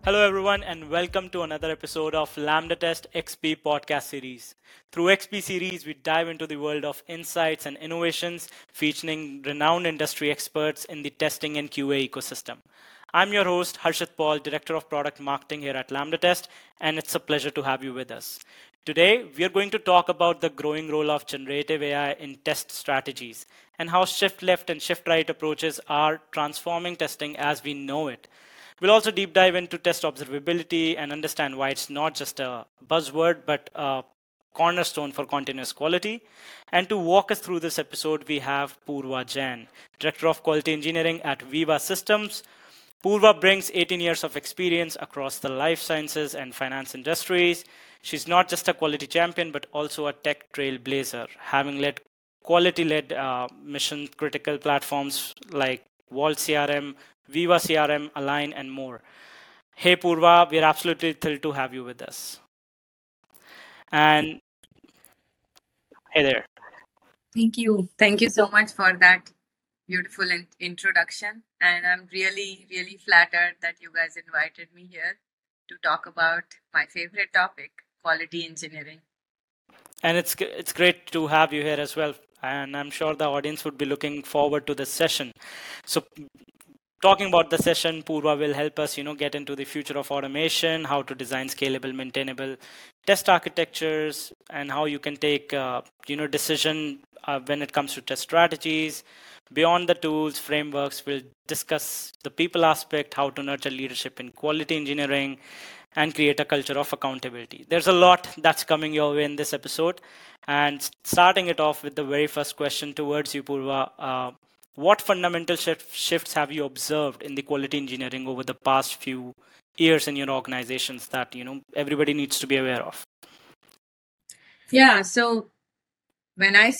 Hello, everyone, and welcome to another episode of Lambda Test XP podcast series. Through XP series, we dive into the world of insights and innovations featuring renowned industry experts in the testing and QA ecosystem. I'm your host, Harshit Paul, Director of Product Marketing here at Lambda Test, and it's a pleasure to have you with us. Today, we are going to talk about the growing role of generative AI in test strategies and how shift left and shift right approaches are transforming testing as we know it. We'll also deep dive into test observability and understand why it's not just a buzzword, but a cornerstone for continuous quality. And to walk us through this episode, we have Purva Jain, Director of Quality Engineering at Viva Systems. Purva brings 18 years of experience across the life sciences and finance industries. She's not just a quality champion, but also a tech trailblazer, having led quality-led mission-critical platforms like Vault CRM, Viva CRM, Align, and more. Hey Purva, we're absolutely thrilled to have you with us. And hey there. Thank you. Thank you so much for that beautiful introduction. And I'm really, really flattered that you guys invited me here to talk about my favorite topic, quality engineering. And it's great to have you here as well. And I'm sure the audience would be looking forward to this session. So talking about the session, Purva will help us, get into the future of automation, how to design scalable, maintainable test architectures, and how you can take, decision when it comes to test strategies. Beyond the tools, frameworks, we'll discuss the people aspect, how to nurture leadership in quality engineering, and create a culture of accountability. There's a lot that's coming your way in this episode. And starting it off with the very first question towards you, Purva. What fundamental shifts have you observed in the quality engineering over the past few years in your organizations that everybody needs to be aware of? Yeah, so when I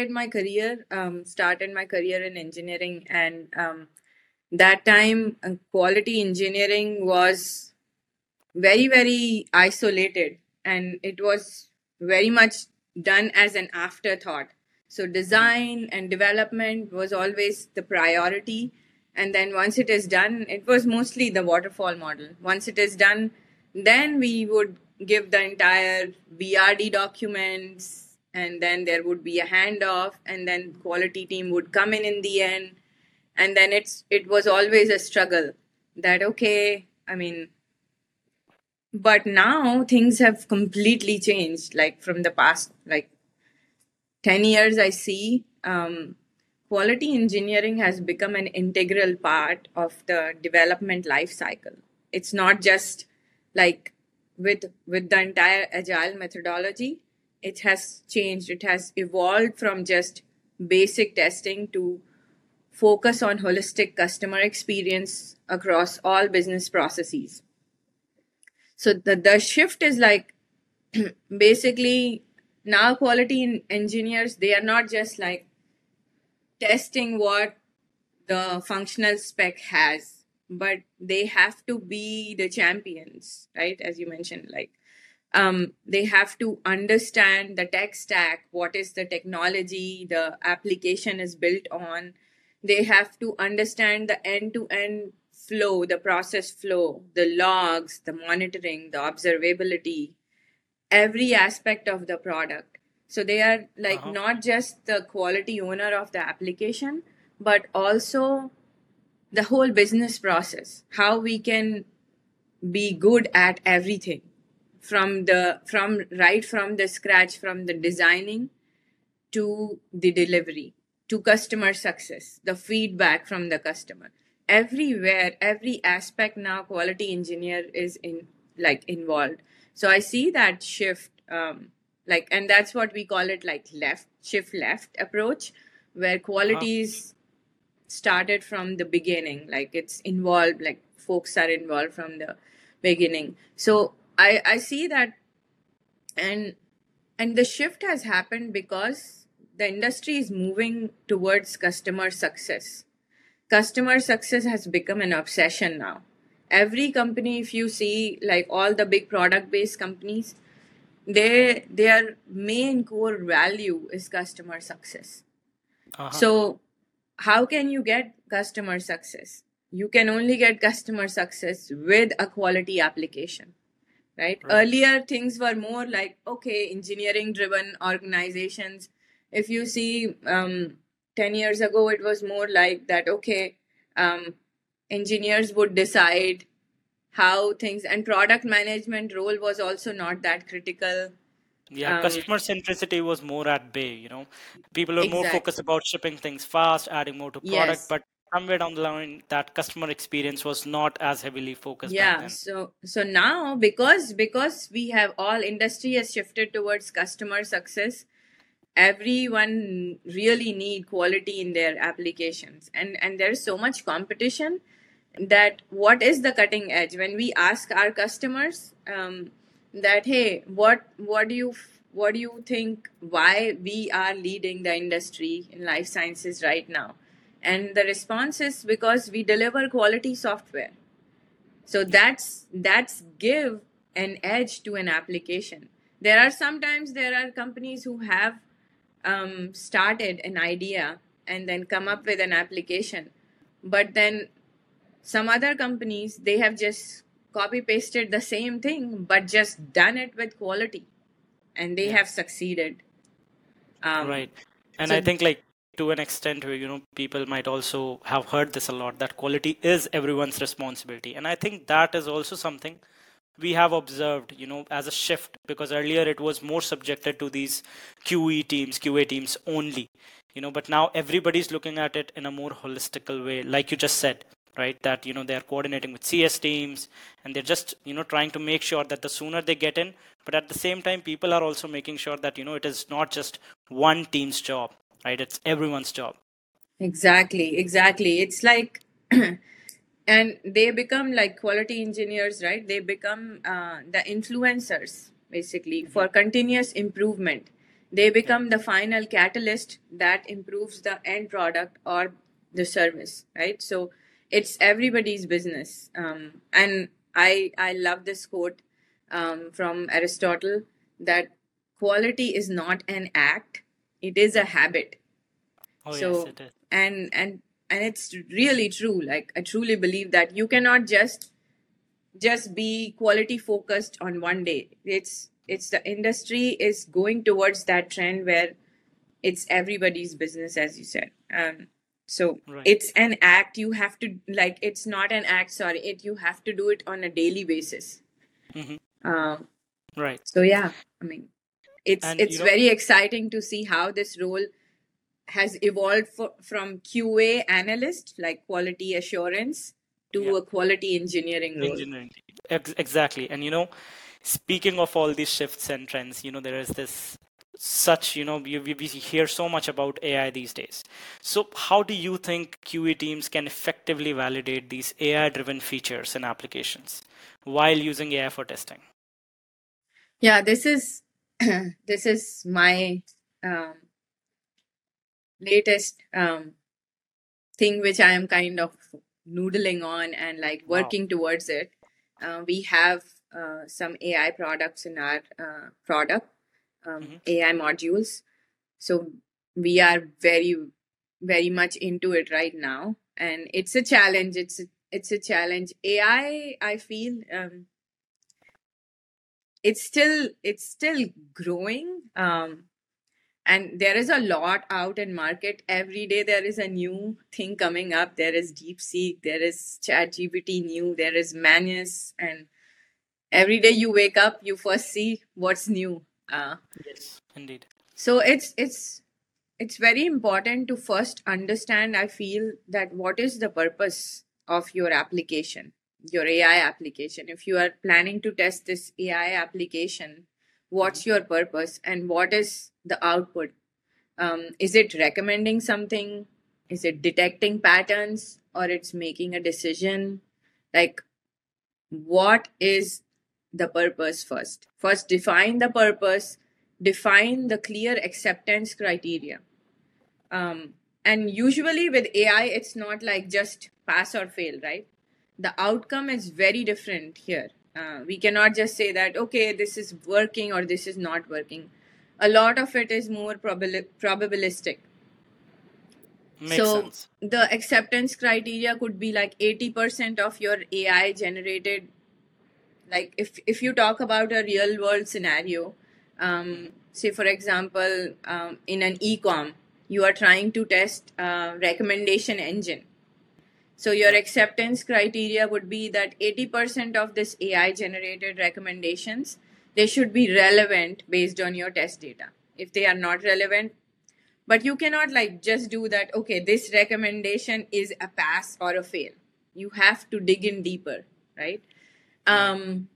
started my career in engineering, and that time quality engineering was very, very isolated, and it was very much done as an afterthought. So design and development was always the priority, and then once it is done, it was mostly the waterfall model. Once it is done, then we would give the entire VRD documents, and then there would be a handoff, and then quality team would come in the end, and then it was always a struggle that, okay, I mean, but now things have completely changed, like from the past like 10 years. I see quality engineering has become an integral part of the development life cycle. It's not just like with the entire agile methodology. It has changed, it has evolved from just basic testing to focus on holistic customer experience across all business processes. So the shift is like basically now engineers, they are not just like testing what the functional spec has, but they have to be the champions, right? As you mentioned, like they have to understand the tech stack, what is the technology the application is built on. They have to understand the end-to-end flow, the process flow, the logs, the monitoring, the observability, every aspect of the product. So they are like not just the quality owner of the application, but also the whole business process, how we can be good at everything from the scratch, from the designing to the delivery to customer success, the feedback from the customer. Everywhere, every aspect now quality engineer is involved. So I see that shift, and that's what we call it, like shift left approach, where quality is started from the beginning, like it's involved, like folks are involved from the beginning. So I see that, and the shift has happened because the industry is moving towards customer success. Customer success has become an obsession now. Every company, if you see, like all the big product based companies, their main core value is customer success. So how can you get customer success? you can only get customer success with a quality application, right? Right. Earlier, things were more like, okay, engineering driven organizations. If you see, 10 years ago, it was more like that, okay, engineers would decide how things, and product management role was also not that critical. Yeah, Um, customer centricity was more at bay, People were more exactly. focused about shipping things fast, adding more to product, Yes. but somewhere down the line, that customer experience was not as heavily focused back Yeah. then. So now, because we have all industry has shifted towards customer success, everyone really need quality in their applications, and there's so much competition that what is the cutting edge when we ask our customers, that hey, what do you think why we are leading the industry in life sciences right now, and the response is because we deliver quality software. So Yeah. that's give an edge to an application. There are companies who have started an idea and then come up with an application, but then some other companies, they have just copy pasted the same thing but just done it with quality, and they Yeah. have succeeded. Right. And I So think, like, to an extent where, people might also have heard this a lot, that quality is everyone's responsibility. And I think that is also something we have observed, as a shift, because earlier it was more subjected to these QA teams only, but now everybody's looking at it in a more holistical way, like you just said, right? That, they're coordinating with CS teams, and they're just, trying to make sure that the sooner they get in, but at the same time, people are also making sure that, it is not just one team's job, right? It's everyone's job. exactly, it's like and they become like quality engineers, right? They become the influencers basically Hmm. for continuous improvement. They Yeah. become the final catalyst that improves the end product or the service, right? So it's everybody's business. And I love this quote from Aristotle, that quality is not an act, it is a Yeah. habit. Oh, yes, So it is. and it's really true. Like, I truly believe that you cannot just be quality focused on one day. It's the industry is going towards that trend where it's everybody's business, as you said. So Right. it's an act you have to, like, it's not an act, sorry, it you have to do it on a daily basis. Hmm. um Right. so yeah, I mean, it's And, it's very exciting to see how this role has evolved from QA analyst, like quality assurance, yeah, to a quality engineering role. engineering. Exactly. And, speaking of all these shifts and trends, there is this such, we hear so much about AI these days. So how do you think QA teams can effectively validate these AI driven features and applications while using AI for testing? Yeah, this is this is my um, latest thing which I am kind of noodling on and like Wow. working towards it. We have some AI products in our product, Hmm. AI modules. So we are very much into it right now, and it's a challenge. It's a challenge. AI, I feel, it's still growing. And there is a lot out in market. Every day there is a new thing coming up. There is DeepSeek, there is ChatGPT new, there is Manus, and every day you wake up, you first see what's new. Yes, indeed. So it's very important to first understand, I feel, that what is the purpose of your application, your AI application. If you are planning to test this AI application, Hmm. what's your purpose and what is the output? Is it recommending something? Is it detecting patterns, or it's making a decision? Like, what is the purpose first? First, define the purpose, define the clear acceptance criteria. And usually with AI, it's not like just pass or fail, right? The outcome is very different here. We cannot just say that, okay, this is working or this is not working. A lot of it is more probabilistic. Makes So sense. the acceptance criteria could be like 80% of your AI generated. Like if you talk about a real world scenario, Mhm. say for example, in an e-com, you are trying to test a recommendation engine. So your Yeah. acceptance criteria would be that 80% of this AI generated recommendations, they should be relevant based on your test data. If they are not relevant, but you cannot like just do that, okay, this recommendation is a pass or a fail. You have to dig in deeper, right? Right. Um,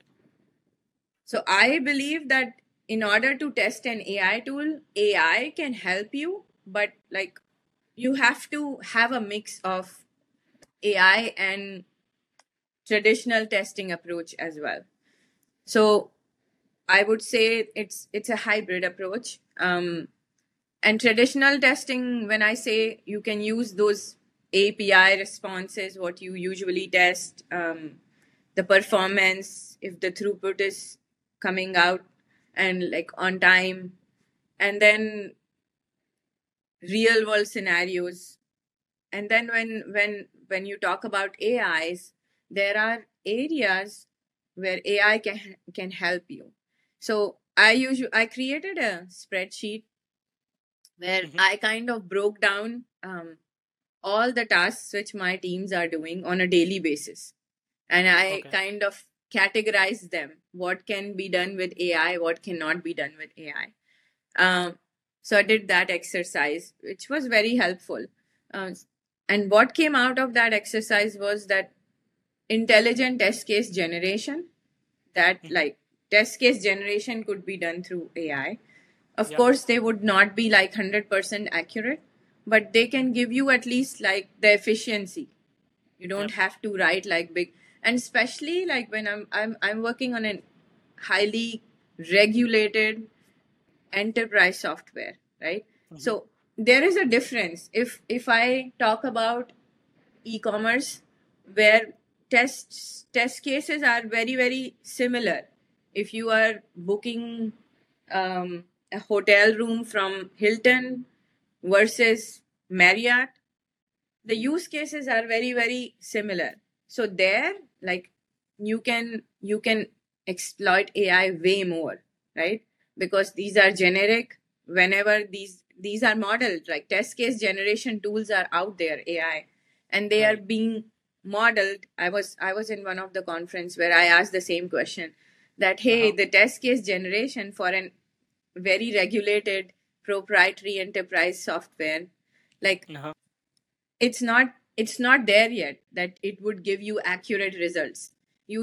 so I believe that in order to test an AI tool, AI can help you, but like you have to have a mix of AI and traditional testing approach as well. So I would say it's a hybrid approach. And traditional testing, when I say you can use those API responses, what you usually test, the performance, if the throughput is coming out and like on time, and then real world scenarios. And then when you talk about AIs, there are areas where AI can help you. So I created a spreadsheet where Hmm. I kind of broke down all the tasks which my teams are doing on a daily basis. And I Okay. kind of categorize them, what can be done with AI, what cannot be done with AI. So I did that exercise, which was very helpful. Uh, and what came out of that exercise was that intelligent test case generation, that Hmm. like test case generation could be done through AI. Of Yeah. course, they would not be like 100% accurate, but they can give you at least like the efficiency. You Yeah. don't have to write like big, and especially like when I'm working on a highly regulated enterprise software, right? Hmm. So there is a difference. If I talk about e-commerce, where test cases are very very similar. If you are booking a hotel room from Hilton versus Marriott, the use cases are very very similar. So there, like you can exploit AI way more, right? Because these are generic. Whenever these are modeled, like test case generation tools are out there, AI, and they are Right. being modeled. I was in one of the conference where I asked the same question, that hey, Uh-huh. the test case generation for an very regulated proprietary enterprise software, like Uh-huh. it's not there yet that it would give you accurate results.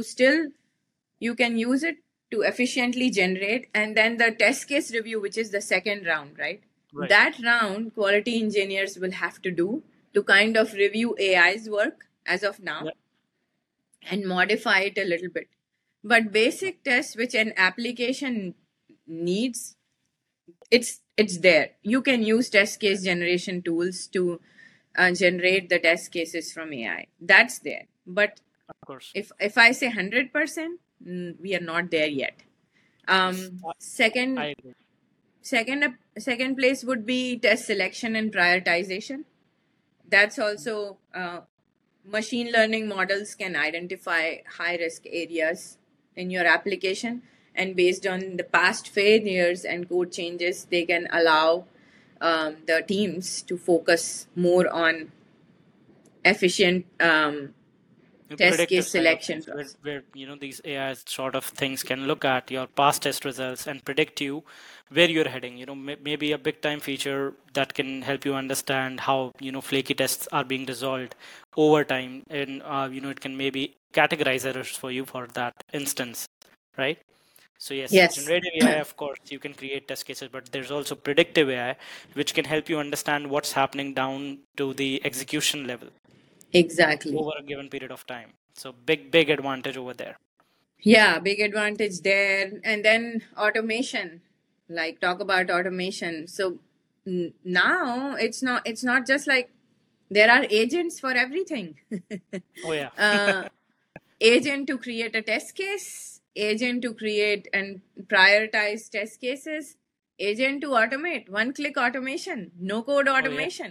You can use it to efficiently generate, and then the test case review, which is the second round, right? Right. That round quality engineers will have to do to kind of review AI's work as of now Yeah. and modify it a little bit. But basic tests which an application needs, it's there. You can use test case generation tools to generate the test cases from AI. That's there. But Of course. if I say 100%, we are not there yet. Yes. I Second agree. second place would be test selection and prioritization. That's also machine learning models can identify high risk areas in your application, and based on the past failures and code changes, they can allow the teams to focus more on efficient The test predictive case side of selection things, process. where these AI sort of things can look at your past test results and predict you where you're heading. Maybe a big time feature that can help you understand how flaky tests are being resolved over time, and it can maybe categorize errors for you for that instance, right? So yes, Yes, generative AI, of course, you can create test cases, but there's also predictive AI, which can help you understand what's happening down to the execution level exactly. over a given period of time. So big advantage over there. Yeah, big advantage there. And then automation, like talk about automation. So now it's not just like there are agents for everything. Oh yeah. uh, Agent to create a test case, agent to create and prioritize test cases, agent to automate, one click automation, no code Oh yeah. automation.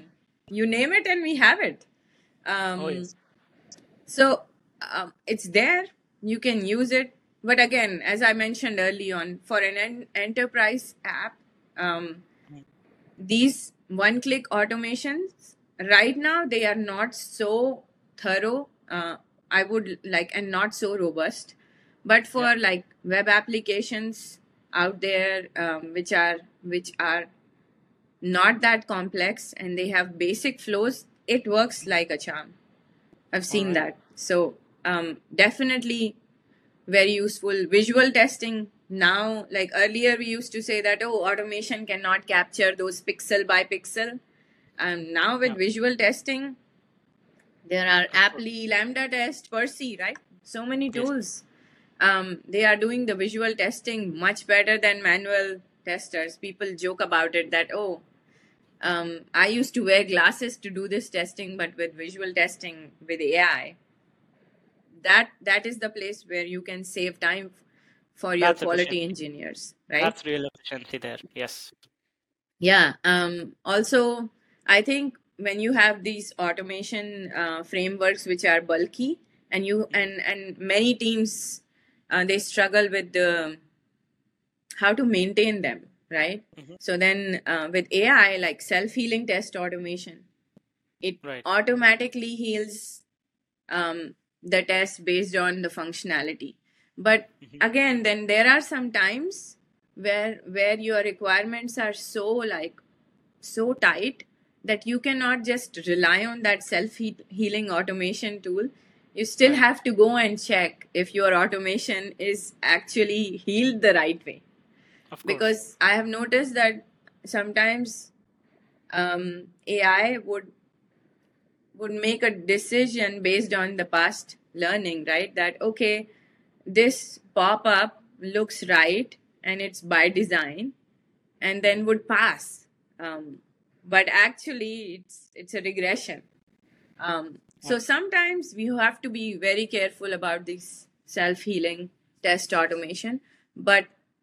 You name it and we have it. Oh Um, yes. so it's there. You can use it. But again, as I mentioned early on, for an enterprise app, um, Mm. these one-click automations right now they are not so thorough. I would like and not so robust. But Yeah. for like web applications out there, which are not that complex and they have basic flows, it works like a charm. I've All seen right. that. So definitely very useful. Visual testing now, like earlier, we used to say that, oh, automation cannot capture those pixel by pixel. And now Yeah. with visual testing, there are Of course. Apply, Lambda Test, Percy, right? So many Yes. tools. They are doing the visual testing much better than manual testers. People joke about it that, oh, I used to wear glasses to do this testing, but with visual testing with AI, that is the place where you can save time for your That's quality efficiency. engineers, right? That's real efficiency there. Yes. Yeah. Also, I think when you have these automation frameworks which are bulky, and you Mhm. and many teams they struggle with the how to maintain them, right? Mhm. So then with AI, like self-healing test automation, it Right. automatically heals the test based on the functionality. But Mhm. again, then there are some times where your requirements are so tight that you cannot just rely on that self healing automation tool. You still Right. have to go and check if your automation is actually healed the right way. Of course. Because I have noticed that sometimes AI would make a decision based on the past learning, right? That, okay, this pop up looks right and it's by design, and then Mhm. would pass. But actually, it's a regression. Yeah. So sometimes we have to be very careful about this self healing test automation, but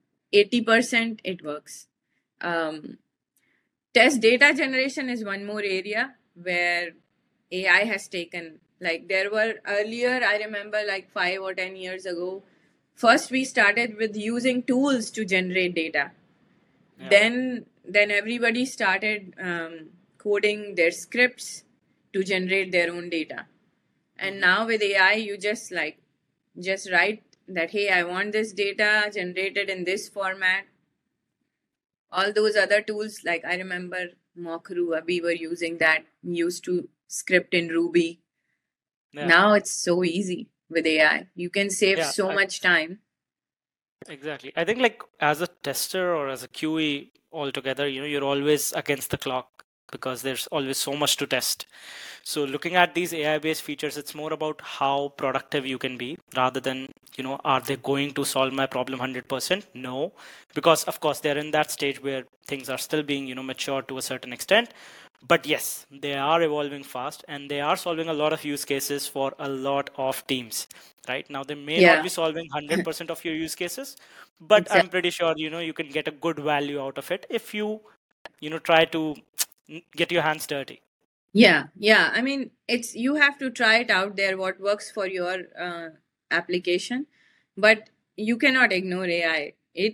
80% it works. Um, Test data generation is one more area where AI has taken. Like there were earlier, I remember like 5 or 10 years ago, first we started with using tools to generate data. Yeah. Then everybody started coding their scripts to generate their own data. And Mhm. now with AI, you just write that, hey, I want this data generated in this format. All those other tools, like I remember Mokru, we were using that, used to script in Ruby. Yeah. Now it's so easy with AI. You can save Yeah. so much time. Exactly. I think like as a tester or as a QE altogether, you're always against the clock because there's always so much to test. So looking at these AI-based features, it's more about how productive you can be rather than, are they going to solve my problem 100%? No, because of course they're in that stage where things are still being, matured to a certain extent. But yes, they are evolving fast and they are solving a lot of use cases for a lot of teams. Right now, they may not Yeah, be solving 100% of your use cases, but I'm exactly. pretty sure, you can get a good value out of it if you, try to get your hands dirty. Yeah, yeah. I mean, it's you have to try it out there what works for your application, but you cannot ignore AI.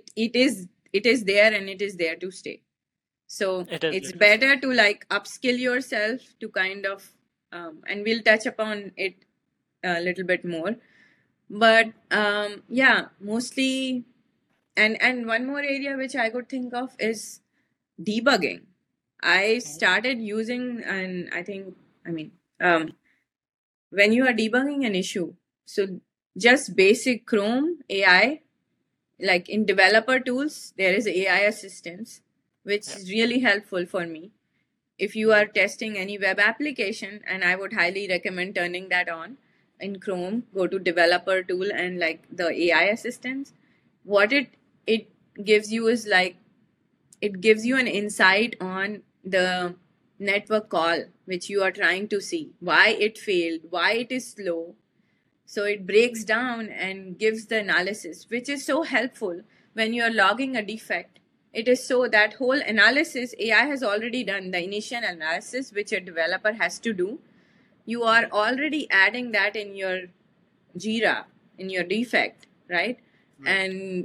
It is there and it is there to stay. So It is it's there to stay. better to like upskill yourself to kind of, and we'll touch upon it a little bit more. But yeah, mostly, and one more area which I could think of is debugging. I Mhm. started using, and I think, I mean, um, when you are debugging an issue, so just basic Chrome AI, like in developer tools, there is AI assistance, which Yeah. is really helpful for me. If you are Mhm. testing any web application, and I would highly recommend turning that on in Chrome, go to developer tool and like the AI assistance. What it gives you is like it gives you an insight on the network call which you are trying to see, why it failed, why it is slow. So it breaks down and gives the analysis, which is so helpful when you are logging a defect. it is so that whole analysis AI has already done the initial analysis which a developer has to do. You are already adding that in your Jira, in your defect, right? Right. And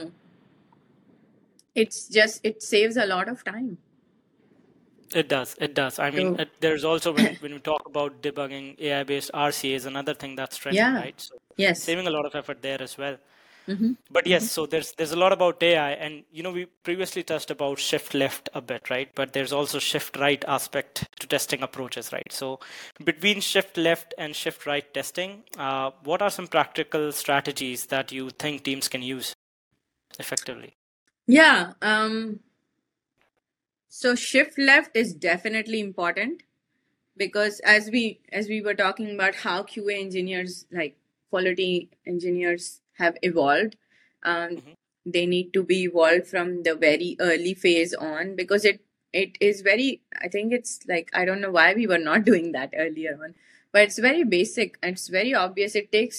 it saves a lot of time. It does. It does. I mean, So there's also when we talk about debugging, AI-based RCA is another thing that's trending, yeah, right? So yes. saving a lot of effort there as well. Mm-hmm. But yes, so there's a lot about AI, and we previously touched about shift left a bit, right? But there's also shift right aspect to testing approaches, right? So between shift left and shift right testing, what are some practical strategies that you think teams can use effectively? Yeah. So shift left is definitely important because as we were talking about how QA engineers, like quality engineers, have evolved, um, Hmm. they need to be evolved from the very early phase on, because it is very, I think it's like, I don't know why we were not doing that earlier on, but it's very basic and it's very obvious.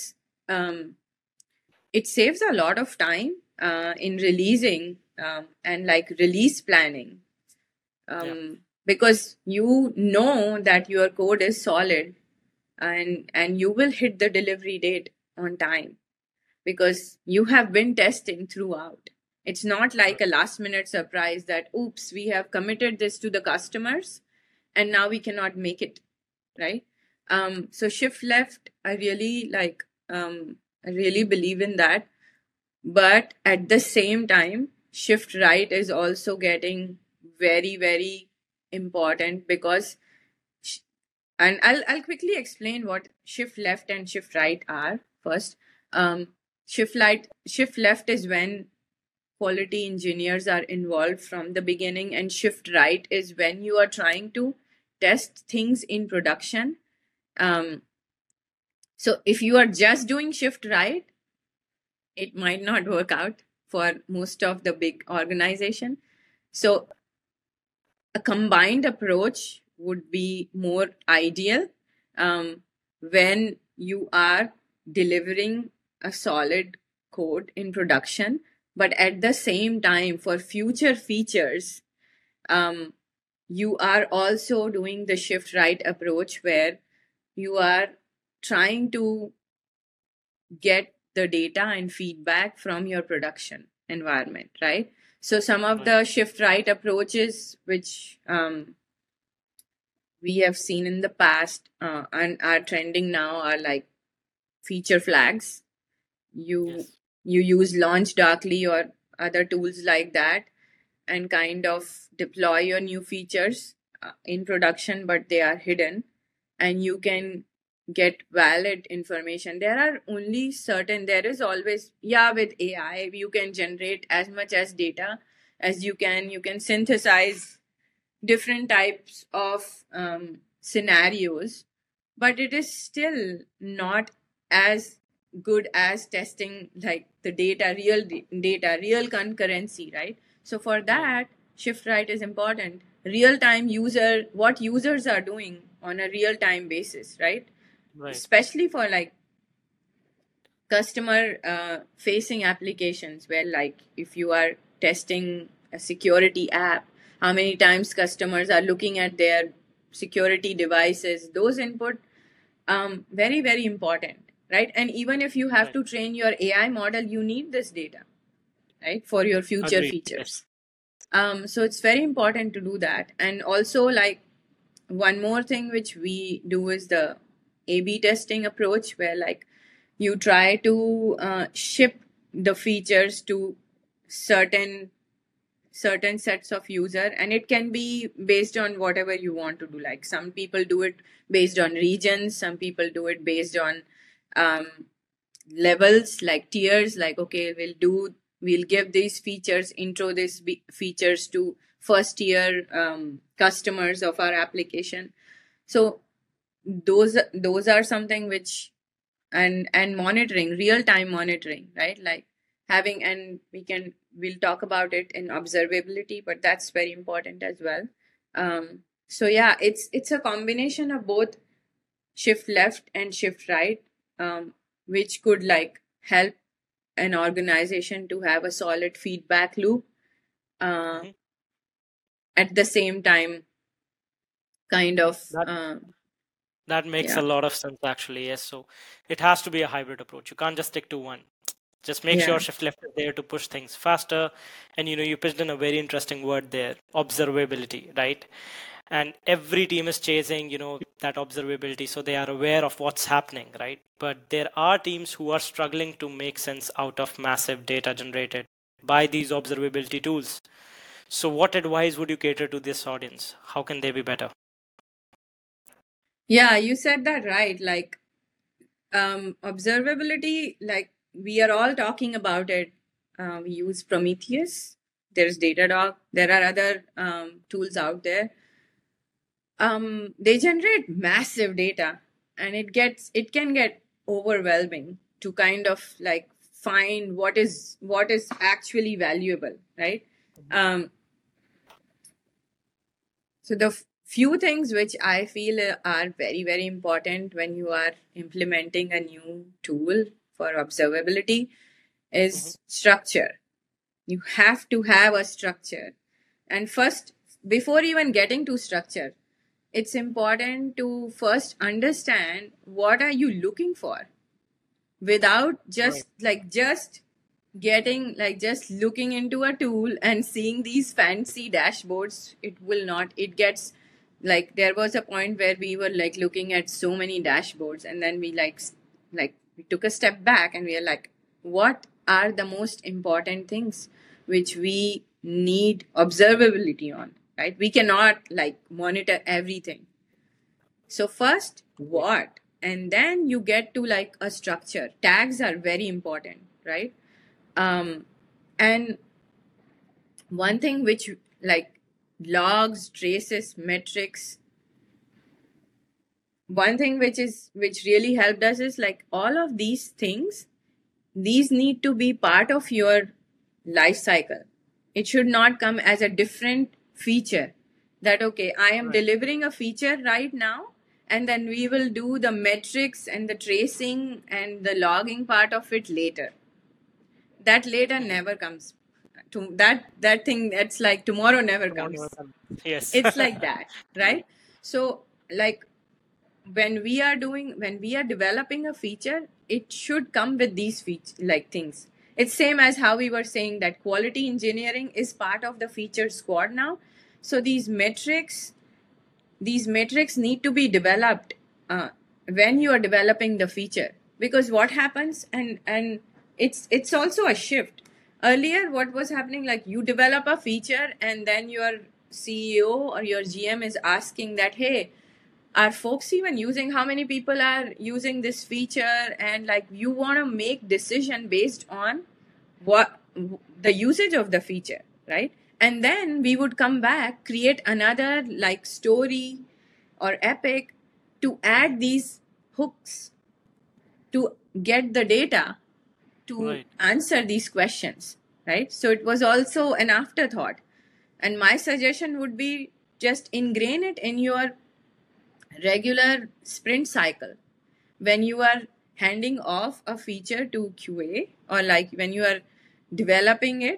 It saves a lot of time in releasing, and like release planning, Yeah. because you know that your code is solid, and you will hit the delivery date on time because you have been testing throughout. It's not like a last minute surprise that, oops, we have committed this to the customers and now we cannot make it, right? So shift left, I really believe in that. But at the same time, shift right is also getting very, very important because, and I'll quickly explain what shift left and shift right are first. Um, shift left is when quality engineers are involved from the beginning, and shift right is when you are trying to test things in production. Um, so if you are just doing shift right, it might not work out for most of the big organization. So a combined approach would be more ideal, when you are delivering a solid code in production, but at the same time, for future features, um, you are also doing the shift right approach where you are trying to get the data and feedback from your production environment, right? So some of Right. the shift right approaches which we have seen in the past and are trending now are like feature flags. You Yes. you use Launch Darkly or other tools like that and kind of deploy your new features in production, but they are hidden, and you can get valid information. There are only certain, there is always, yeah, with AI you can generate as much as data as you can synthesize different types of scenarios, but it is still not as good as testing like the data, data, real concurrency, right? So for Right. that, shift right is important. Real time user, what users are doing on a real time basis, right? Right. Especially for like customer facing applications, where like if you are testing a security app, how many times customers are looking at their security devices, those input, very very important, right? And even if you have Right. to train your AI model, you need this data, right, for your future Agreed. Yes. features. So it's very important to do that. And also, like, one more thing which we do is the A/B testing approach, where like you try to ship the features to certain sets of user, and it can be based on whatever you want to do. Like some people do it based on regions, some people do it based on um, levels, like tiers, like okay, we'll give these features, intro these features to first tier customers of our application. So those are something which, and monitoring, real time monitoring, right? Like having, and we'll talk about it in observability, but that's very important as well. So yeah, it's a combination of both shift left and shift right, which could like help an organization to have a solid feedback loop, uh, Mhm. at the same time, kind of. That that makes a Yeah, lot of sense actually. Yes, so it has to be a hybrid approach. You can't just stick to one. Just make sure yeah, shift left is there to push things faster. And you pitched in a very interesting word there, observability, right? And every team is chasing that observability, so they are aware of what's happening, right? But there are teams who are struggling to make sense out of massive data generated by these observability tools. So what advice would you cater to this audience? How can they be better? yeah. You said that right. Like, observability, like we are all talking about it. We use Prometheus. There's Datadog. There are other tools out there. They generate massive data, and it can get overwhelming to kind of like find what is actually valuable, right? Um, so the few things which I feel are very, very important when you are implementing a new tool for observability Mhm. is structure. You have to have a structure. And first, before even getting to structure, it's important to first understand what are you looking for without Right. just getting like just looking into a tool and seeing these fancy dashboards. It will not, it gets like, there was a point where we were like looking at so many dashboards, and then we like we took a step back and we are like, what are the most important things which we need observability on, right? We cannot like monitor everything. So first, Right. what? And then you get to like a structure. Tags are very important, right? Um, and one thing which like logs, traces, metrics, one thing which really helped us is like all of these things, these need to be part of your life cycle. It should not come as a different feature that, okay, I am Right. delivering a feature right now, and then we will do the metrics and the tracing and the logging part of it later. That later Mhm. never comes. To that thing, that's like tomorrow never Come on, comes. yes. It's like that, right? So like when we are developing a feature, it should come with these feature like things. It's same as how we were saying that quality engineering is part of the feature squad now. So these metrics need to be developed when you are developing the feature, because what happens, and it's also a shift. Earlier what was happening, like you develop a feature and then your CEO or your GM is asking that, hey, are folks even using, how many people are using this feature, and like you want to make decision based on what the usage of the feature, right? And then we would come back, create another like story or epic to Mhm. add these hooks to get the data to Right. answer these questions, right? So it was also an afterthought. And my suggestion would be just ingrain it in your regular sprint cycle. When you are handing off a feature to QA, or like when you are developing it,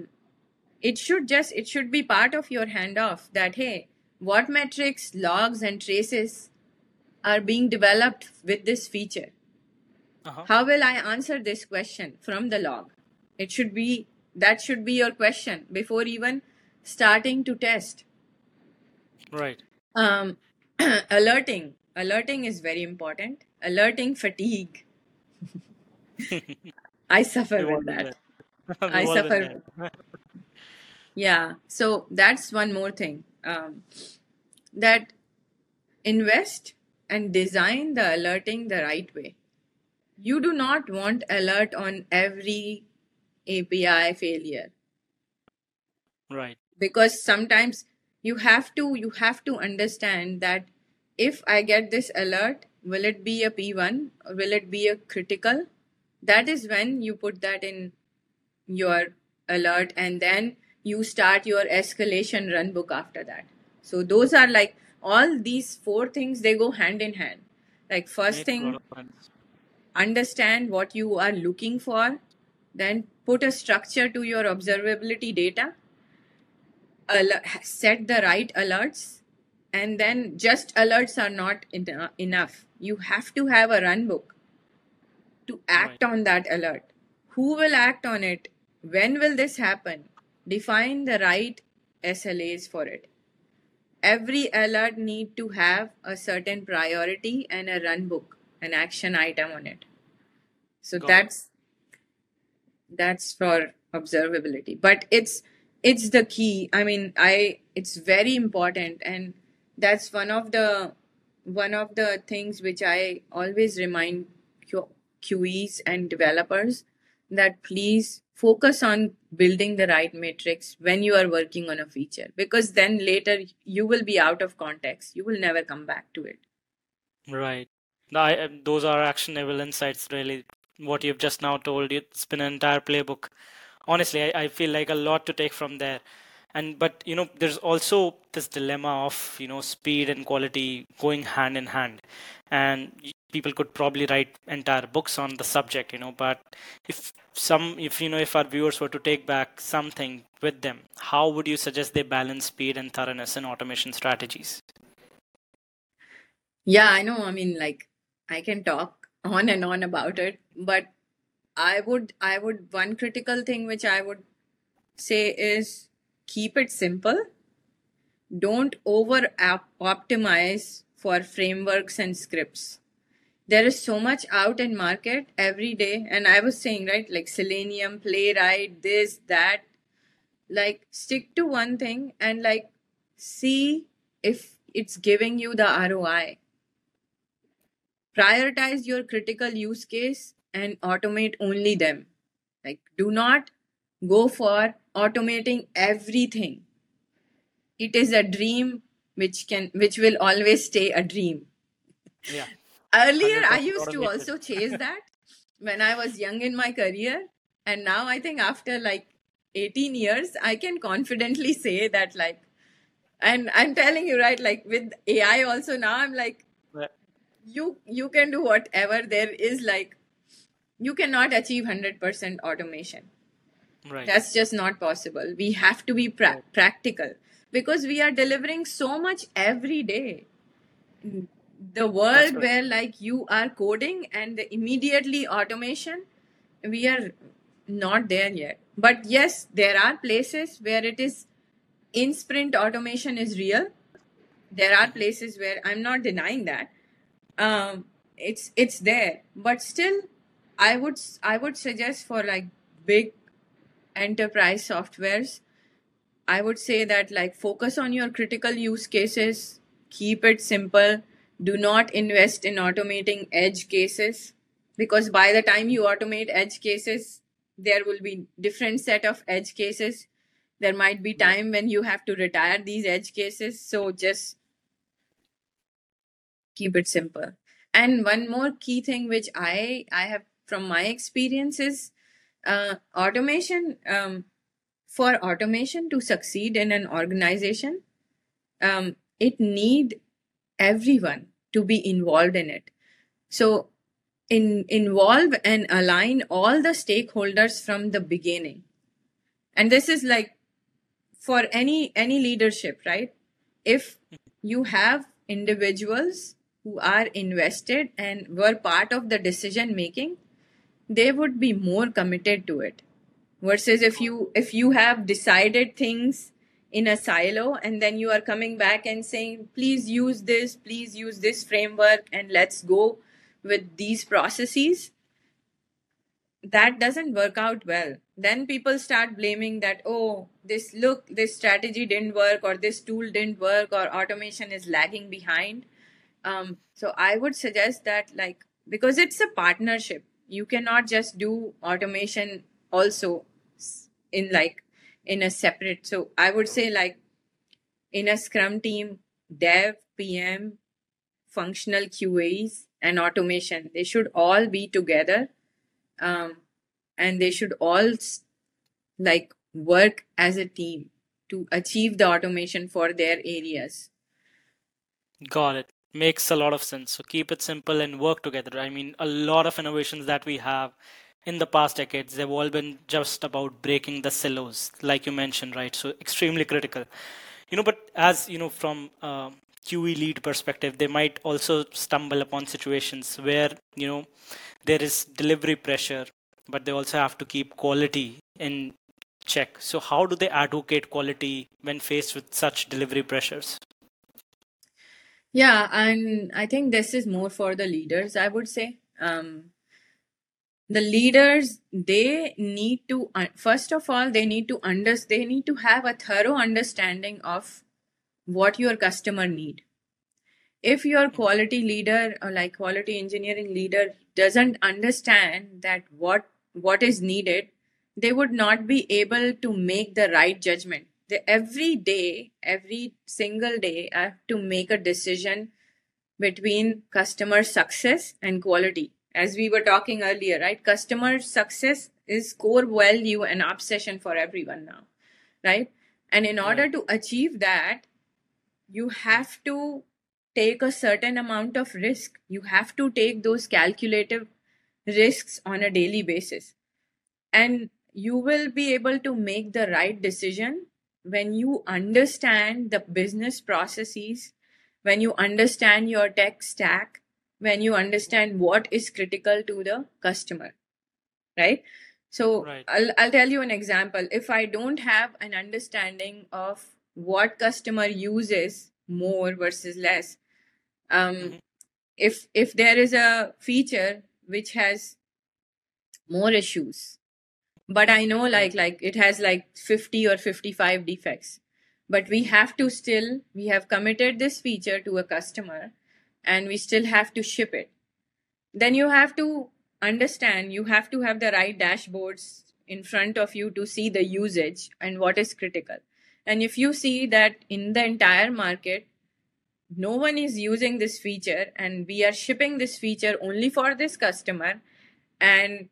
it should be part of your handoff that, hey, what metrics, logs, and traces are being developed with this feature? Uh-huh. How will I answer this question from the log? It should be, that should be your question before even starting to test. Right. Um, alerting is very important. Alerting fatigue, I suffer We've all with been that. there. I We've all been suffer there. with, yeah. So that's one more thing. That invest and design the alerting the right way. You do not want alert on every API failure, Right. because sometimes you have to understand that if I get this alert, will it be a P1 or will it be a critical? That is when you put that in your alert, and then you start your escalation run book after that. So those are like, all these four things, they go hand in hand. Like first Makes a lot thing, of sense. understand what you are looking for, then put a structure to your observability data, set the right alerts, and then just alerts are not enough. You have to have a run book to Right. act on that alert. Who will act on it? When will this happen? Define the right SLAs for it. Every alert need to have a certain priority and a run book, an action item on it. So Got it. that's for observability. But it's the key. I mean, it's very important, and that's one of the things which I always remind QEs and developers, that please focus on building the right metrics when you are working on a feature, because then later you will be out of context. You will never come back to it. Right. Those are actionable insights, really. What you've just now told, it's been an entire playbook. Honestly, I feel like a lot to take from there. But there's also this dilemma of, speed and quality going hand in hand. And people could probably write entire books on the subject, but if our viewers were to take back something with them, how would you suggest they balance speed and thoroughness in automation strategies? Yeah, I know. I mean, like, I can talk on and on about it, but one critical thing which I would say is keep it simple. Don't over optimize for frameworks and scripts. There is so much out in market every day, and I was saying, right, like Selenium, Playwright, this, that. Like, stick to one thing and like see if it's giving you the ROI. Prioritize your critical use case and automate only them. Like, do not go for automating everything. It is a dream which will always stay a dream. Yeah, Earlier, I 100% used to automated. also chase that when I was young in my career. And now I think after like 18 years, I can confidently say that, like, and I'm telling you, right, like with AI also now, I'm like, Right. you can do whatever. There is like, you cannot achieve 100% automation. Right. That's just not possible. We have to be Right. practical, because we are delivering so much every day. The That's world right. where like you are coding and the immediately automation, we are not there yet. But yes, there are places where it is in sprint automation is real. There are Mhm. places where I'm not denying that. It's there, but still, I would suggest for like big enterprise softwares, I would say that like focus on your critical use cases, keep it simple, do not invest in automating edge cases, because by the time you automate edge cases, there will be different set of edge cases. There might be Right. time when you have to retire these edge cases, so just keep it simple. And one more key thing which I have from my experience is automation. For automation to succeed in an organization, it need everyone to be involved in it. So involve and align all the stakeholders from the beginning. And this is like for any leadership, right? If you have individuals who are invested and were part of the decision making, they would be more committed to it, versus if you have decided things in a silo and then you are coming back and saying, please use this framework and let's go with these processes. That doesn't work out well. Then people start blaming that, oh, this strategy didn't work, or this tool didn't work, or automation is lagging behind. So I would suggest that, like, because it's a partnership, you cannot just do automation also in like in a separate. So I would say, like, in a scrum team, dev, PM, functional QAs, and automation, they should all be together. um, and they should all like work as a team to achieve the automation for their areas. Got it. Makes a lot of sense. So keep it simple and work together. I mean, a lot of innovations that we have in the past decades, they've all been just about breaking the silos, like you mentioned, right? So extremely critical. But as from QE lead perspective, they might also stumble upon situations where there is delivery pressure, but they also have to keep quality in check. So how do they advocate quality when faced with such delivery pressures? Yeah, and I think this is more for the leaders, I would say. The leaders, they need to first of all, they need to have a thorough understanding of what your customer need. If your quality leader or like quality engineering leader doesn't understand that what is needed, they would not be able to make the right judgment. Every day, every single day, I have to make a decision between customer success and quality. As we were talking earlier, right? Customer success is core value and obsession for everyone now, right? And in order Right. to achieve that, you have to take a certain amount of risk. You have to take those calculative risks on a daily basis. And you will be able to make the right decision when you understand the business processes, when you understand your tech stack, when you understand what is critical to the customer, right? So Right. I'll tell you an example. If I don't have an understanding of what customer uses more versus less, um, Mhm. if there is a feature which has more issues, but I know Right. like it has like 50 or 55 defects, but we have committed this feature to a customer and we still have to ship it. Then you have to understand, you have to have the right dashboards in front of you to see the usage and what is critical. And if you see that in the entire market no one is using this feature and we are shipping this feature only for this customer, and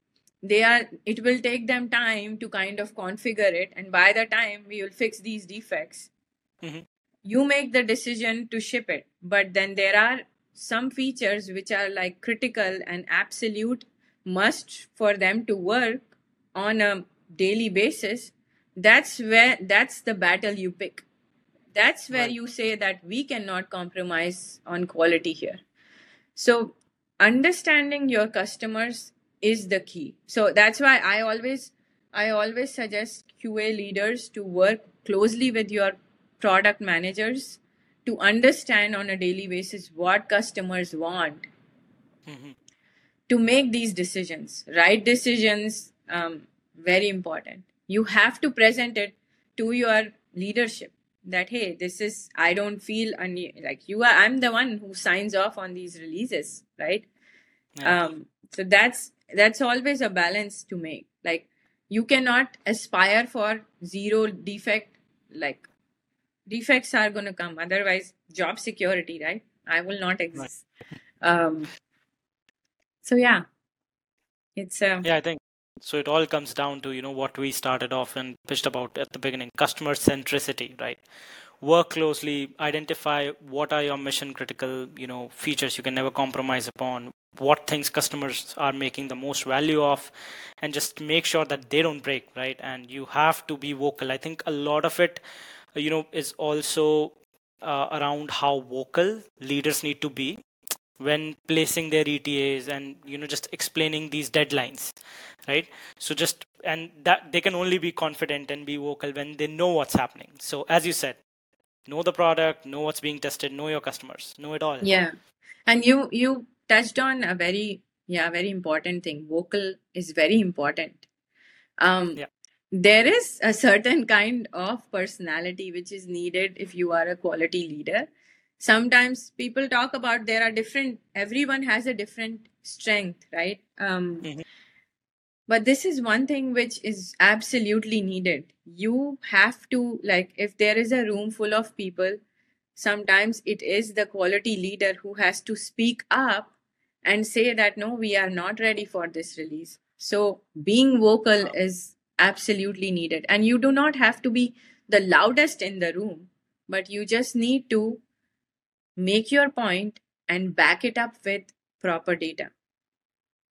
it will take them time to kind of configure it, and by the time we will fix these defects, Mhm. you make the decision to ship it. But then there are some features which are like critical and absolute must for them to work on a daily basis. That's the battle you pick. That's where Right. you say that we cannot compromise on quality here. So understanding your customers is the key. So that's why I always suggest QA leaders to work closely with your product managers to understand on a daily basis what customers want, Mhm. to make these decisions. Right decisions, very important. You have to present it to your leadership that hey, this is, I don't feel like you are, I'm the one who signs off on these releases, right? Yeah. So that's always a balance to make. Like you cannot aspire for zero defect. Like defects are going to come, otherwise job security, right? I will not Right. exist. um so yeah, it's Yeah, I think so. It all comes down to what we started off and pitched about at the beginning: customer centricity, right? Work closely, identify what are your mission critical features you can never compromise upon, what things customers are making the most value of, and just make sure that they don't break, right? And you have to be vocal. I think a lot of it is also around how vocal leaders need to be when placing their ETAs and just explaining these deadlines, right? So just, and that they can only be confident and be vocal when they know what's happening. So as you said, know the product, know what's being tested, know your customers, know it all. yeah. And you touched on a very important thing. Vocal is very important. um Yeah. there is a certain kind of personality which is needed if you are a quality leader. Sometimes people talk about there are different, everyone has a different strength, right? Mhm. But this is one thing which is absolutely needed. You have to, like, if there is a room full of people, sometimes it is the quality leader who has to speak up and say that no, we are not ready for this release. So being vocal is absolutely needed. And you do not have to be the loudest in the room, but you just need to make your point and back it up with proper data.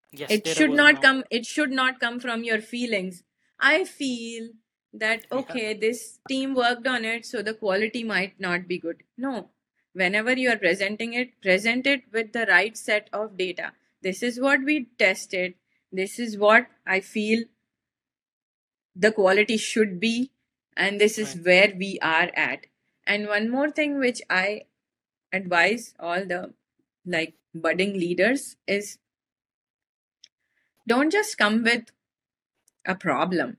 Yes, It data should goes a not long come, it should not come from your feelings. I feel that way. Yeah, okay, this team worked on it, so the quality might not be good. No. Whenever you are presenting it, present it with the right set of data. This is what we tested. This is what I feel the quality should be, and this is right, where we are at. And one more thing which I advise all the like budding leaders is, don't just come with a problem,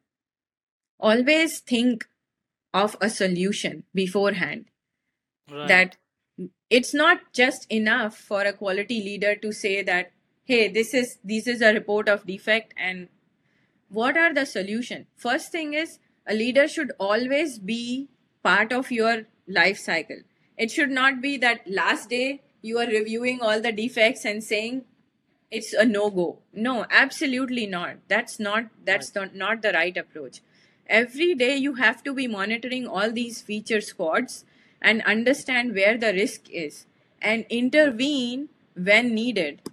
always think of a solution beforehand. right, That it's not just enough for a quality leader to say that, hey, this is a report of defect, and what are the solution. First thing is, a leader should always be part of your life cycle. It should not be that last day you are reviewing all the defects and saying it's a no go. No, absolutely not. right. Not the right approach. Every day you have to be monitoring all these feature squads and understand where the risk is and intervene when needed.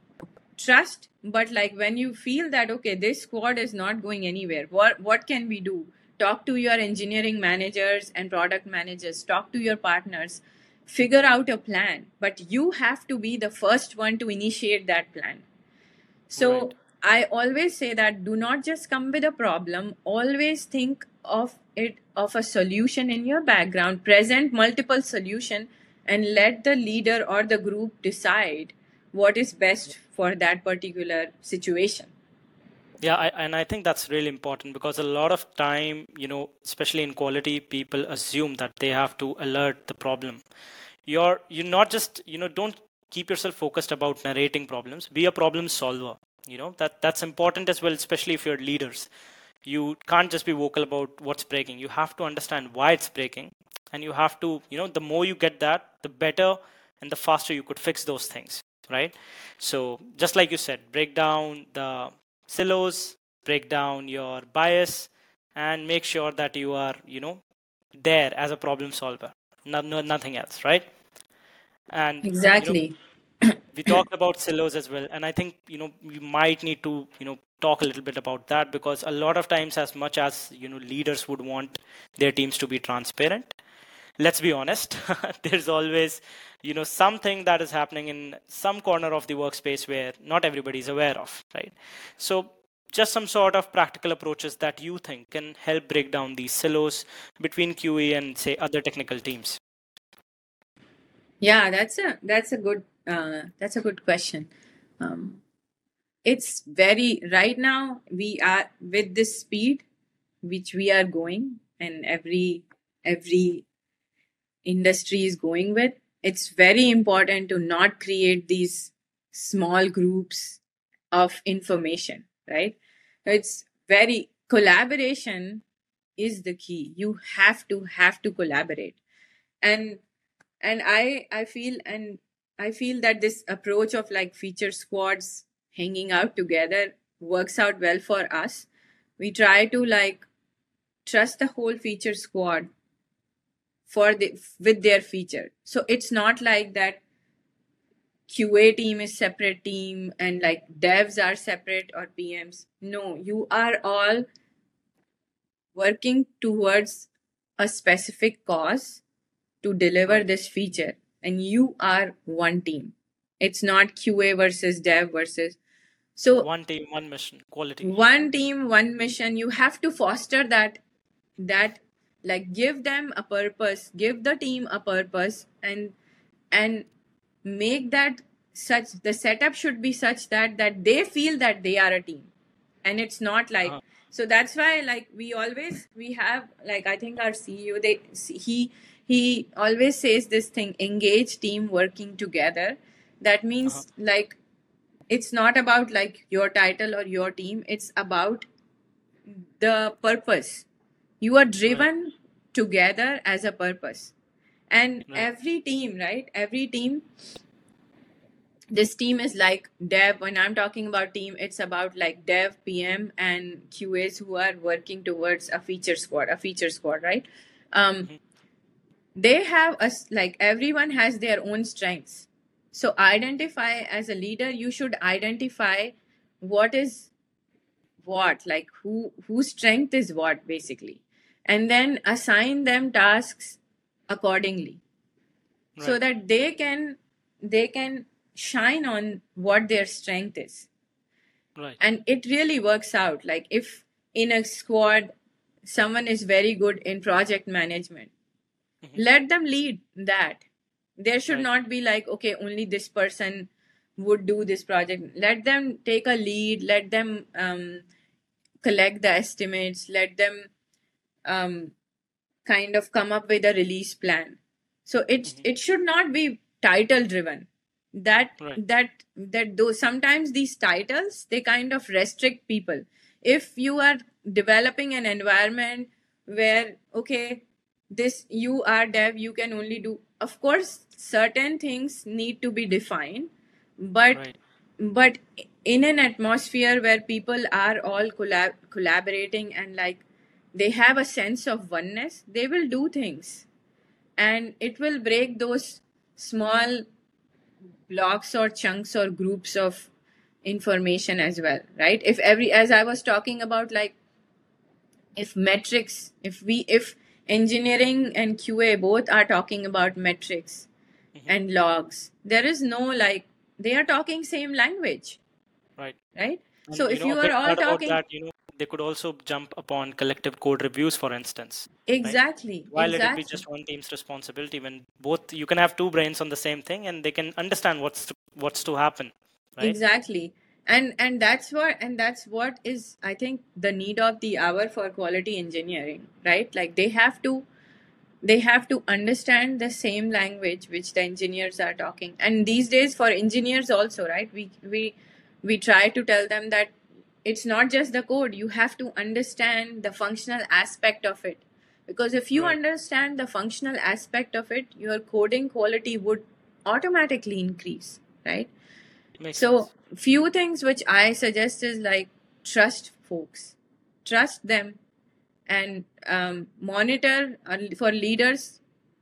Trust, but like when you feel that okay, this squad is not going anywhere, what can we do? Talk to your engineering managers and product managers, talk to your partners, figure out a plan, but you have to be the first one to initiate that plan. Right. So I always say that do not just come with a problem, always think of it of a solution in your background, present multiple solution, and let the leader or the group decide what is best for that particular situation. Yeah, and I think that's really important because a lot of time, especially in quality, people assume that they have to alert the problem. You're not just, don't keep yourself focused about narrating problems. Be a problem solver. That's important as well, especially if you're leaders. You can't just be vocal about what's breaking. You have to understand why it's breaking, and you have to, the more you get that, the better and the faster you could fix those things, right? So just like you said, break down the silos, break down your bias, and make sure that you are, there as a problem solver. Nothing else, right? And Exactly. we talked about silos as well, and I think we might need to talk a little bit about that, because a lot of times, as much as leaders would want their teams to be transparent, let's be honest, there's always something that is happening in some corner of the workspace where not everybody is aware of, right? So just some sort of practical approaches that you think can help break down these silos between QE and say other technical teams. Yeah, that's a good question. It's very right now we are with this speed which we are going, and every industry is going with. It's very important to not create these small groups of information, right? It's very collaboration is the key. You have to collaborate. And and I feel that this approach of like feature squads hanging out together works out well for us. We try to like trust the whole feature squad for the with their feature. So it's not like that QA team is separate team and like devs are separate or PMs. No, you are all working towards a specific cause to deliver Right. this feature, and you are one team. It's not QA versus dev versus. So One team, one mission, quality. one team, one mission. You have to foster that like give them a purpose, give the team a purpose, and make that such the setup should be such that they feel that they are a team, and it's not like. Uh-huh. So that's why like we have like I think our CEO he always says this thing, engage team working together. That Uh-huh. means like it's not about like your title or your team, it's about the purpose. You are Right. driven together as a purpose. And Right. every team, right? Every team, this team is like dev. When I'm talking about team, it's about like dev, PM, and QAs who are working towards a feature squad, right? Um, Mhm. they have us like everyone has their own strengths. So identify as a leader, you should identify what is what, like whose strength is what, basically, and then assign them tasks accordingly, so Right. that they can shine on what their strength is. Right. And it really works out. Like, if in a squad someone is very good in project management, Mhm. let them lead that. There should Right. not be like, okay, only this person would do this project. Let them take a lead, let them collect the estimates, let them um, kind of come up with a release plan. So it Mhm. it should not be title driven. That Right. that that though sometimes these titles, they kind of restrict people. If you are developing an environment where, okay, this, you are dev, you can only do, of course certain things need to be defined, but Right. but in an atmosphere where people are all collaborating, and like they have a sense of oneness, they will do things, and it will break those small blocks or chunks or groups of information as well, right? If every, as I was talking about, like, if metrics, if engineering and QA both are talking about metrics Mhm. and logs, there is no, like, they are talking same language, Right. right? And So if a you are big all part about talking, that, they could also jump upon collective code reviews, for instance, right? exactly, While it'll be exactly, just one team's responsibility, when both you can have two brains on the same thing and they can understand what's to happen, right? exactly. And that's what is, I think, the need of the hour for quality engineering, right? Like, they have to understand the same language which the engineers are talking. And these days, for engineers also, right, we try to tell them that it's not just the code, you have to understand the functional aspect of it, because if you Right. understand the functional aspect of it, your coding quality would automatically increase, right? Makes So sense. few things which I suggest is, like, trust folks, trust them, and monitor for leaders.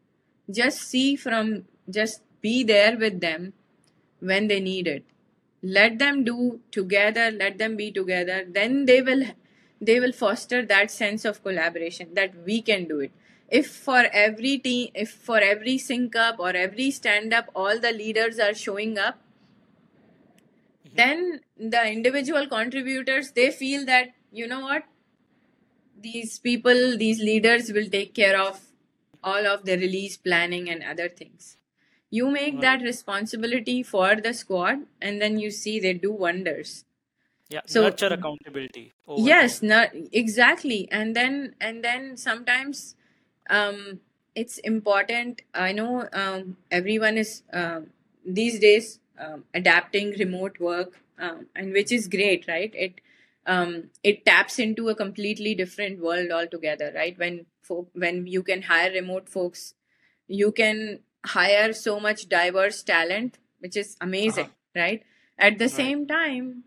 Just be there with them when they need it. Let them do together. Let them be together. Then they will foster that sense of collaboration that we can do it. If for every team, if for every sync up or every stand up, all the leaders are showing up, Mhm. then the individual contributors, they feel that, you know what, these people, these leaders will take care of all of the release planning and other things. You make Right. that responsibility for the squad, and then you see they do wonders. Yeah. So Nurture accountability over time. yes, not exactly. And then sometimes it's important. I know everyone is these days adapting remote work, and which is great, right? It taps into a completely different world altogether, right? When you can hire remote folks, you can hire so much diverse talent, which is Uh-huh. amazing, right? At the Right. same time,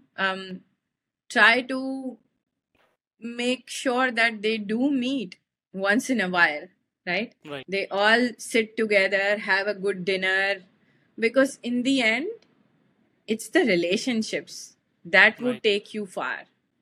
try to make sure that they do meet once in a while, right? Right. They all sit together, have a good dinner, because in the end, it's the relationships that would Right. take you far.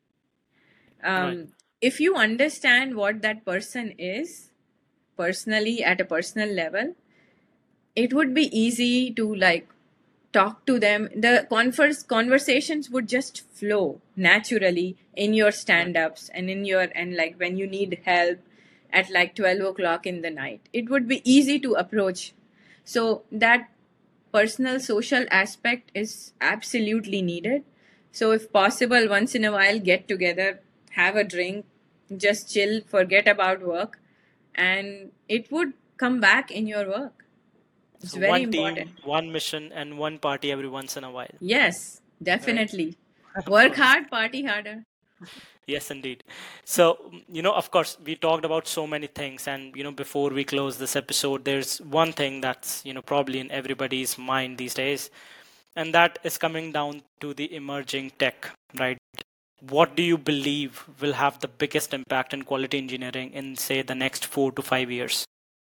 Right. If you understand what that person is personally, at a personal level, it would be easy to, like, talk to them. The conversations would just flow naturally in your Right. stand-ups, and like when you need help at like 12 o'clock in the night, it would be easy to approach. So that personal social aspect is absolutely needed. So if possible, once in a while, get together, have a drink, just chill, forget about work, and it would come back in your work. It's So very one team, important. one mission, and one party every once in a while. Yes, Right. definitely. Of Work course. hard, party harder. Yes, indeed. So, of course, we talked about so many things, and before we close this episode, there's one thing that's probably in everybody's mind these days, and that is coming down to the emerging tech, right? What do you believe will have the biggest impact in quality engineering in, say, the next 4 to 5 years?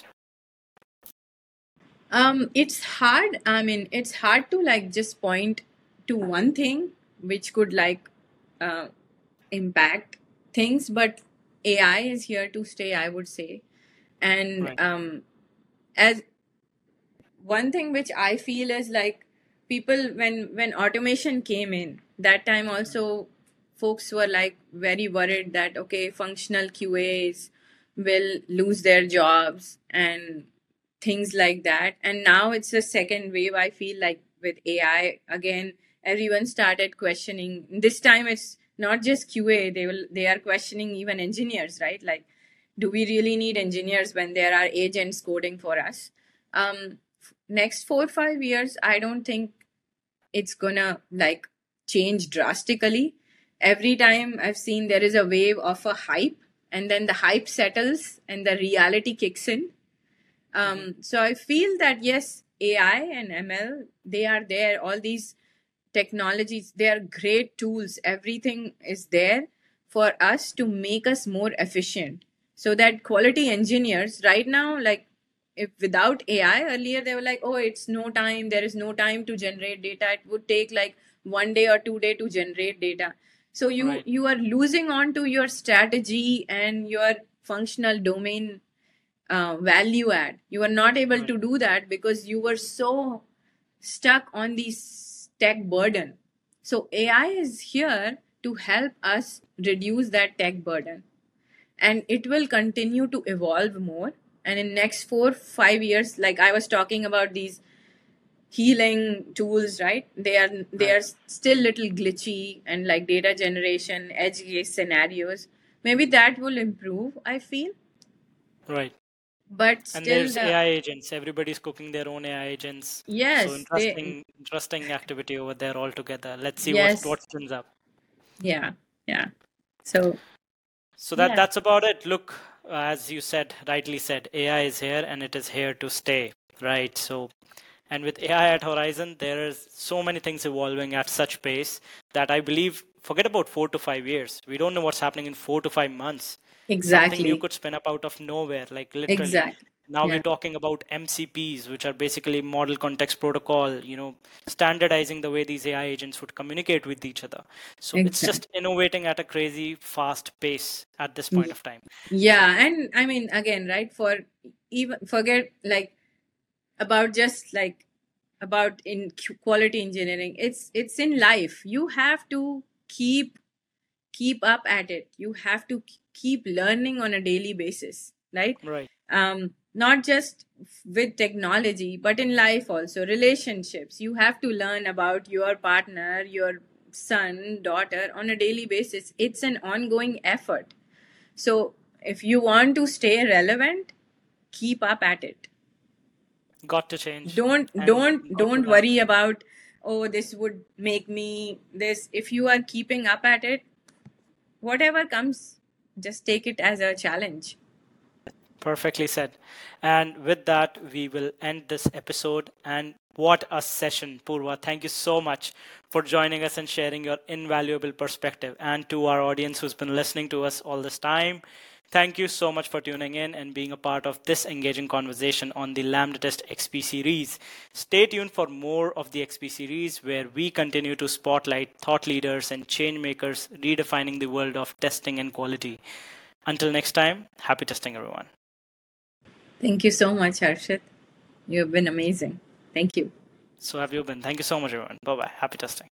It's hard. I mean, it's hard to, like, just point to one thing which could, like, uh, impact things, but AI is here to stay, I would say. And Right. As one thing which I feel is like people, when automation came in, that time also folks were like very worried that okay, functional QAs will lose their jobs and things like that. And now it's a second wave. I feel like with AI again, everyone started questioning. This time it's not just QA; they are questioning even engineers, right? Like, do we really need engineers when there are agents coding for us? Next 4 or 5 years, I don't think it's gonna like change drastically. Every time I've seen there is a wave of a hype, and then the hype settles and the reality kicks in. So I feel that yes, AI and ML, they are there. All these technologies, they are great tools. Everything is there for us to make us more efficient. So that quality engineers right now, like if without AI earlier, they were like, oh, it's no time. There is no time to generate data. It would take like 1 day or 2 day to generate data. So Right. you are losing on to your strategy and your functional domain value add. You are not able Right. to do that because you were so stuck on this tech burden. So AI is here to help us reduce that tech burden, and it will continue to evolve more. And in next 4 5 years, like I was talking about these healing tools, right? They Right. are still little glitchy, and like data generation, edge case scenarios. Maybe that will improve, I feel, Right. but And still there's the AI agents. Everybody's cooking their own AI agents. So yes they interesting activity over there altogether. Let's see yes what turns up. yeah yeah. So So yeah. that's about it. Look, as you said, rightly said, AI is here and it is here to stay, right? So, and with AI at horizon, there is so many things evolving at such pace that I believe, forget about 4 to 5 years. We don't know what's happening in 4 to 5 months. Something new Exactly. could spin up out of nowhere, like literally. Exactly. Now we're Yeah. talking about MCPs, which are basically model context protocol, standardizing the way these AI agents would communicate with each other. So it's Exactly. just innovating at a crazy fast pace at this point of time. Yeah, and I mean again, right? For even forget like about just like about in quality engineering. It's in life. You have to keep up at it. You have to keep learning on a daily basis, right? Right. Not just with technology, but in life also. Relationships. You have to learn about your partner, your son, daughter on a daily basis. It's an ongoing effort. So if you want to stay relevant, keep up at it. Got to change don't and don't got to don't adapt. worry about, oh, this would make me this. If you are keeping up at it, whatever comes, just take it as a challenge. Perfectly said. And with that, we will end this episode. And what a session, Purva. Thank you so much for joining us and sharing your invaluable perspective. And to our audience who's been listening to us all this time, thank you so much for tuning in and being a part of this engaging conversation on the Lambda Test XP series. Stay tuned for more of the XP series, where we continue to spotlight thought leaders and change makers redefining the world of testing and quality. Until next time, happy testing, everyone. Thank you so much, Harshit. You have been amazing. Thank you. So have you been. Thank you so much, everyone. Bye bye. Happy testing.